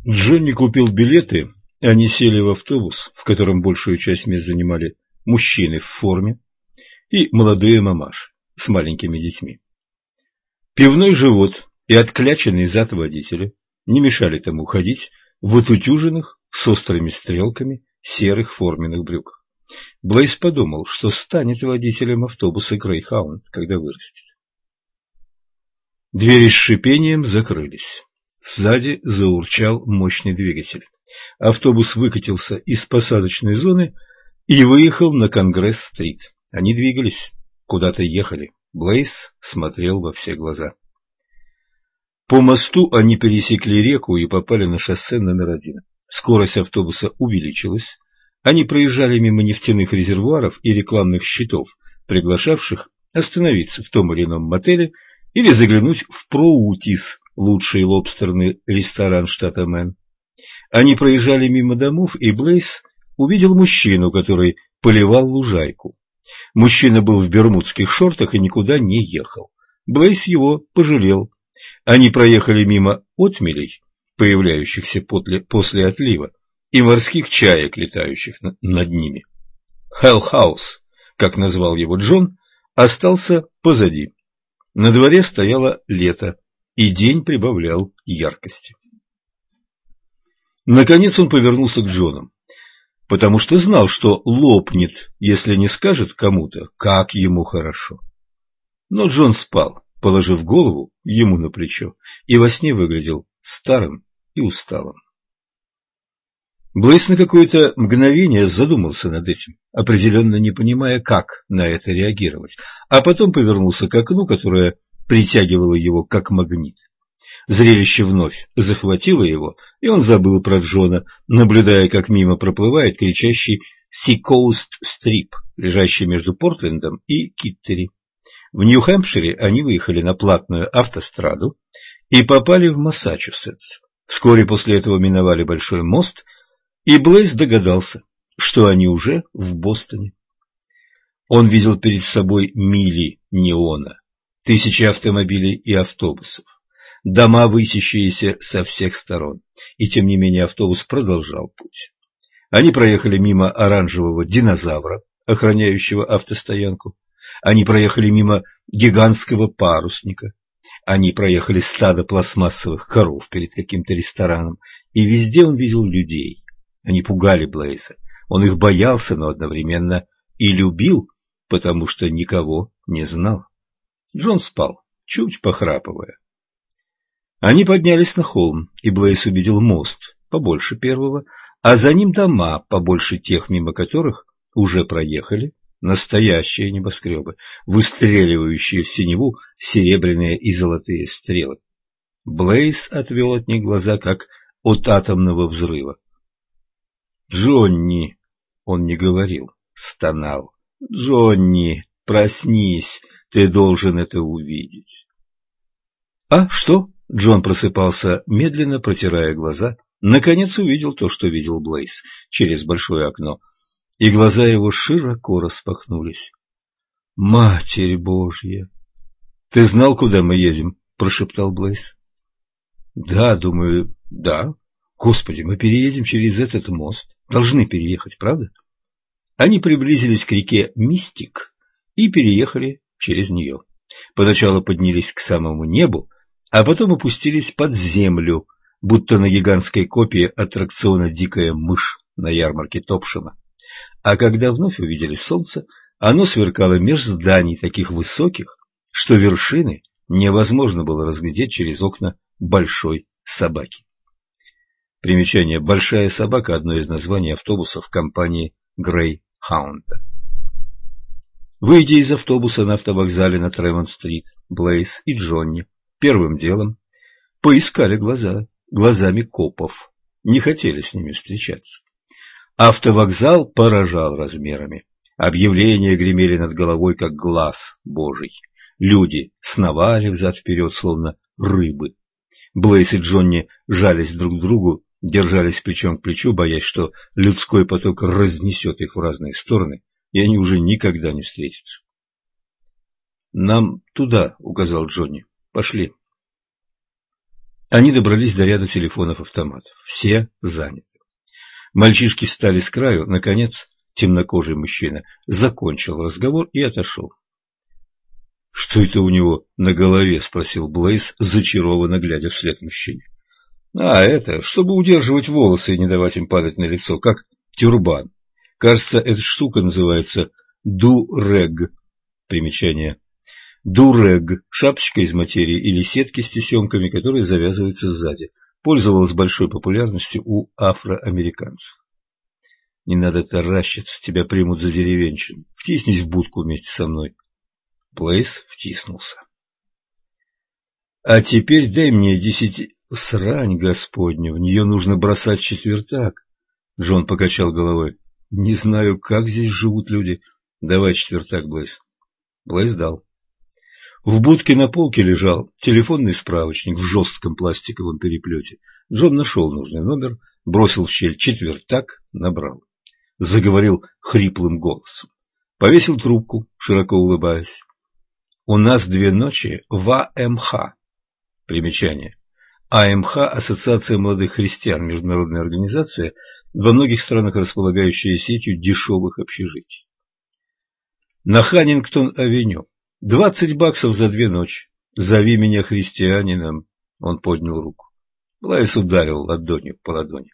Джонни купил билеты, они сели в автобус, в котором большую часть мест занимали мужчины в форме и молодые мамаши с маленькими детьми. Пивной живот и откляченный зад водителя не мешали тому ходить в отутюженных с острыми стрелками серых форменных брюках. Блейз подумал, что станет водителем автобуса «Грейхаунд», когда вырастет. Двери с шипением закрылись. Сзади заурчал мощный двигатель. Автобус выкатился из посадочной зоны и выехал на Конгресс-стрит. Они двигались, куда-то ехали. Блейз смотрел во все глаза. По мосту они пересекли реку и попали на шоссе номер 1. Скорость автобуса увеличилась. Они проезжали мимо нефтяных резервуаров и рекламных щитов, приглашавших остановиться в том или ином мотеле или заглянуть в Проутис, лучший лобстерный ресторан штата Мэн. Они проезжали мимо домов, и Блейз увидел мужчину, который поливал лужайку. Мужчина был в бермудских шортах и никуда не ехал. Блейз его пожалел. Они проехали мимо отмелей, появляющихся после отлива, и морских чаек, летающих над ними. Хелл-хаус, как назвал его Джон, остался позади. На дворе стояло лето, и день прибавлял яркости. Наконец он повернулся к Джону, потому что знал, что лопнет, если не скажет кому-то, как ему хорошо. Но Джон спал, положив голову ему на плечо, и во сне выглядел старым и усталым. Блейз на какое-то мгновение задумался над этим, определенно не понимая, как на это реагировать, а потом повернулся к окну, которое притягивало его как магнит. Зрелище вновь захватило его, и он забыл про Джона, наблюдая, как мимо проплывает кричащий Си-Коуст-Стрип, лежащий между Портлендом и Киттери. В Нью-Хэмпшире они выехали на платную автостраду и попали в Массачусетс. Вскоре после этого миновали большой мост, и Блейз догадался, что они уже в Бостоне. Он видел перед собой мили неона, тысячи автомобилей и автобусов, дома, высящиеся со всех сторон, и тем не менее автобус продолжал путь. Они проехали мимо оранжевого динозавра, охраняющего автостоянку. Они проехали мимо гигантского парусника. Они проехали стадо пластмассовых коров перед каким-то рестораном, и везде он видел людей. Они пугали Блейза. Он их боялся, но одновременно и любил, потому что никого не знал. Джон спал, чуть похрапывая. Они поднялись на холм, и Блейз увидел мост, побольше первого, а за ним дома, побольше тех, мимо которых уже проехали настоящие небоскребы, выстреливающие в синеву серебряные и золотые стрелы. Блейз отвел от них глаза, как от атомного взрыва. «Джонни!» — он не говорил, стонал. «Джонни, проснись, ты должен это увидеть». «А что?» — Джон просыпался, медленно протирая глаза. Наконец увидел то, что видел Блейз через большое окно, и глаза его широко распахнулись. «Матерь Божья!» «Ты знал, куда мы едем?» — прошептал Блейз. «Да, думаю, да. Господи, мы переедем через этот мост. Должны переехать, правда?» Они приблизились к реке Мистик и переехали через нее. Поначалу поднялись к самому небу, а потом опустились под землю, будто на гигантской копии аттракциона «Дикая мышь» на ярмарке Топшема. А когда вновь увидели солнце, оно сверкало меж зданий таких высоких, что вершины невозможно было разглядеть через окна большой собаки. Примечание: «Большая собака» — одно из названий автобусов компании Грейхаунда. Выйдя из автобуса на автовокзале на Тремонт-стрит, Блейз и Джонни первым делом поискали глазами копов, не хотели с ними встречаться. Автовокзал поражал размерами. Объявления гремели над головой, как глаз Божий. Люди сновали взад-вперед, словно рыбы. Блейз и Джонни жались друг к другу, держались плечом к плечу, боясь, что людской поток разнесет их в разные стороны, и они уже никогда не встретятся. «Нам туда», — указал Джонни. «Пошли». Они добрались до ряда телефонов-автоматов. Все заняты. Мальчишки встали с краю. Наконец, темнокожий мужчина закончил разговор и отошел. «Что это у него на голове?» – спросил Блейз, зачарованно глядя вслед мужчине. Это, чтобы удерживать волосы и не давать им падать на лицо, как тюрбан. Кажется, эта штука называется дурег. Примечание. Дурег – шапочка из материи или сетки с тесемками, которые завязываются сзади. Пользовалась большой популярностью у афроамериканцев. «Не надо таращиться, тебя примут за деревенщину. Втиснись в будку вместе со мной». Блейз втиснулся. «А теперь дай мне 10... Срань господня, в нее нужно бросать четвертак». Джон покачал головой. «Не знаю, как здесь живут люди. Давай четвертак, Блейз». Блейз дал. В будке на полке лежал телефонный справочник в жестком пластиковом переплете. Джон нашел нужный номер, бросил в щель четвертак, набрал. Заговорил хриплым голосом. Повесил трубку, широко улыбаясь. «У нас 2 ночи в АМХ». Примечание. АМХ – Ассоциация молодых христиан, международная организация, во многих странах располагающая сетью дешевых общежитий. На Ханнингтон-авеню. $20 за 2 ночи. Зови меня христианином. Он поднял руку. Блейз ударил ладонью по ладони.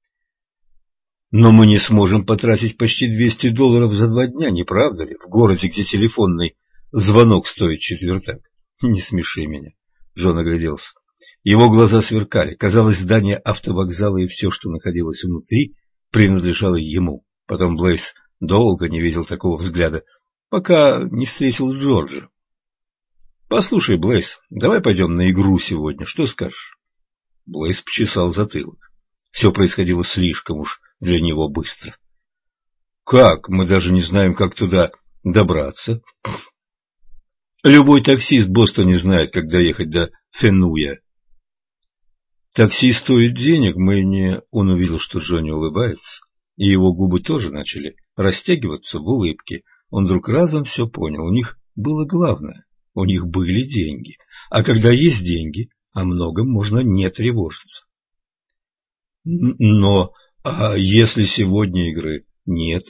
Но мы не сможем потратить почти $200 за 2 дня, не правда ли? В городе, где телефонный звонок стоит четвертак. Не смеши меня. Джон огляделся. Его глаза сверкали. Казалось, здание автовокзала и все, что находилось внутри, принадлежало ему. Потом Блейз долго не видел такого взгляда, пока не встретил Джорджа. «Послушай, Блейз, давай пойдем на игру сегодня. Что скажешь?» Блейз почесал затылок. Все происходило слишком уж для него быстро. «Как? Мы даже не знаем, как туда добраться». «Любой таксист в Бостоне знает, как доехать до Фенуя». «Такси стоит денег, мы не...» Он увидел, что Джонни улыбается, и его губы тоже начали растягиваться в улыбке. Он вдруг разом все понял. У них было главное. У них были деньги. А когда есть деньги, о многом можно не тревожиться. Но если сегодня игры нет?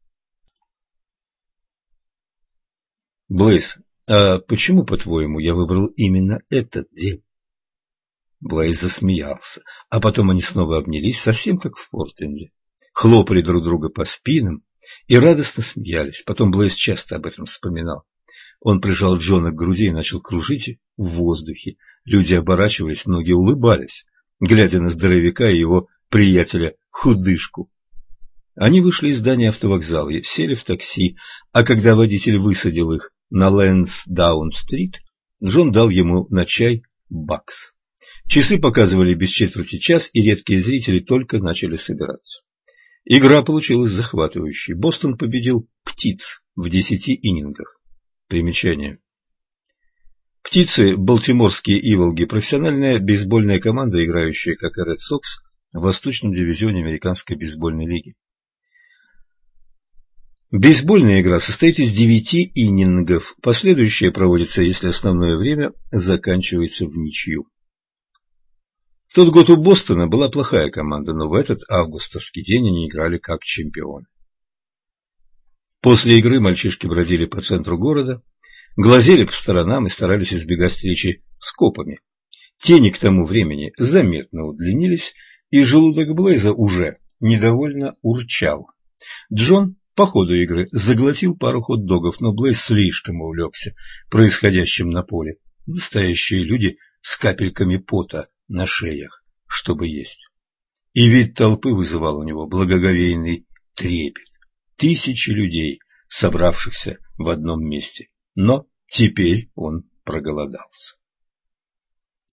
Блейз, а почему, по-твоему, я выбрал именно этот день? Блейз засмеялся, а потом они снова обнялись, совсем как в Портленде. Хлопали друг друга по спинам и радостно смеялись. Потом Блейз часто об этом вспоминал. Он прижал Джона к груди и начал кружить в воздухе. Люди оборачивались, многие улыбались, глядя на здоровяка и его приятеля-худышку. Они вышли из здания автовокзала и сели в такси, а когда водитель высадил их на Лэнсдаун-стрит, Джон дал ему на чай бакс. Часы показывали без четверти час, и редкие зрители только начали собираться. Игра получилась захватывающей. Бостон победил «Птиц» в 10 иннингах. Примечание. «Птицы» – балтиморские «Иволги», профессиональная бейсбольная команда, играющая, как и Ред Сокс, в восточном дивизионе Американской бейсбольной лиги. Бейсбольная игра состоит из 9 иннингов. Последующая проводится, если основное время заканчивается в ничью. В тот год у Бостона была плохая команда, но в этот августовский день они играли как чемпионы. После игры мальчишки бродили по центру города, глазели по сторонам и старались избегать встречи с копами. Тени к тому времени заметно удлинились, и желудок Блейза уже недовольно урчал. Джон по ходу игры заглотил пару хот-догов, но Блейз слишком увлекся происходящим на поле. Настоящие люди с капельками пота на шеях, чтобы есть. И вид толпы вызывал у него благоговейный трепет. Тысячи людей, собравшихся в одном месте. Но теперь он проголодался.